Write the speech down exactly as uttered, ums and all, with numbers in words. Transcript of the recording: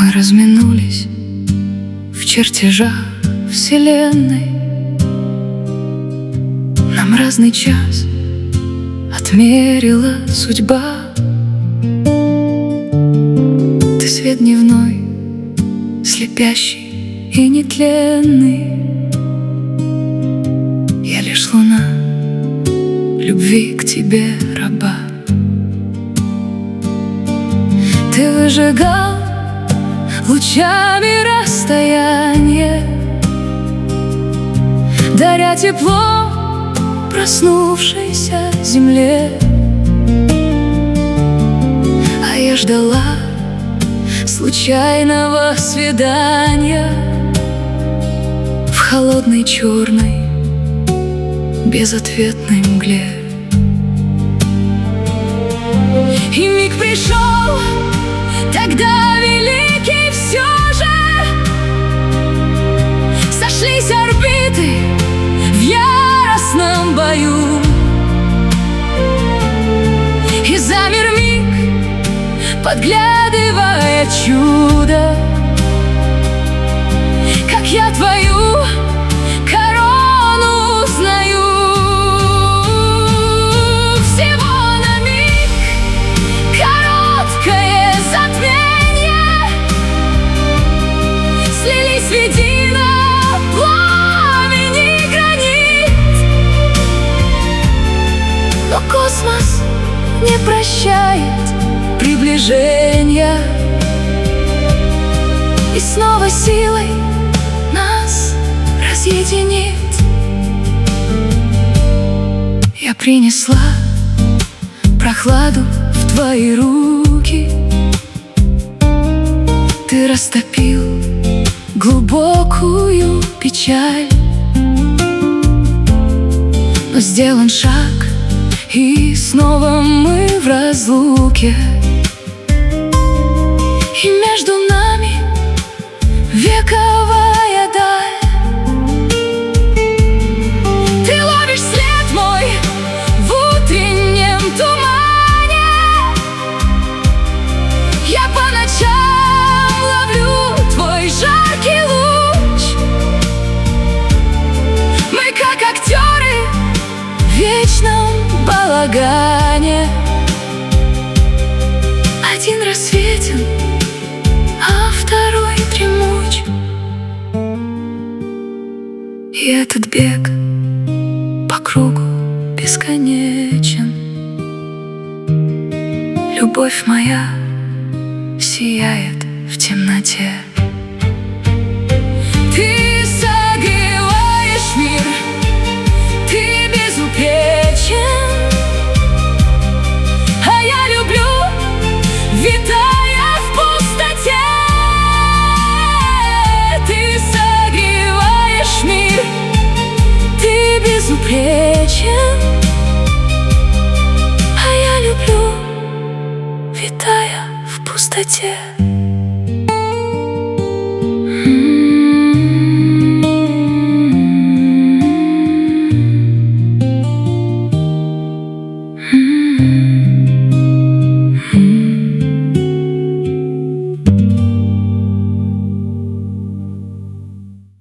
Мы разминулись в чертежах вселенной. Нам разный час отмерила судьба. Ты свет дневной, слепящий и нетленный. Я лишь луна, любви к тебе раба. Ты выжигал лучами расстояние, даря тепло проснувшейся земле. А я ждала случайного свидания в холодной черной безответной мгле. И миг пришел, тогда великий все же. Сошлись орбиты в яростном бою, и замер миг, подглядывая чудо, как я твою корону узнаю. Всего на миг короткое затмение, слились воедино пламени гранит. Но космос не прощает приближения, и снова силой нас разъединит. Я принесла прохладу в твои руки. Ты растопил глубокую печаль. Но сделан шаг, и снова мы в разлуке. И между нами вековая даль. Ты ловишь след мой в утреннем тумане. Я по ночам ловлю твой жаркий луч. Мы как актеры в вечном балагане. Один рассветен, а второй дремуч. И этот бег по кругу бесконечен. Любовь моя сияет в темноте. Ты согреваешь мир, ты безупречен, а я люблю, витая в пустоте. Ты согреваешь мир, ты безупречен, а я люблю, витая в пустоте.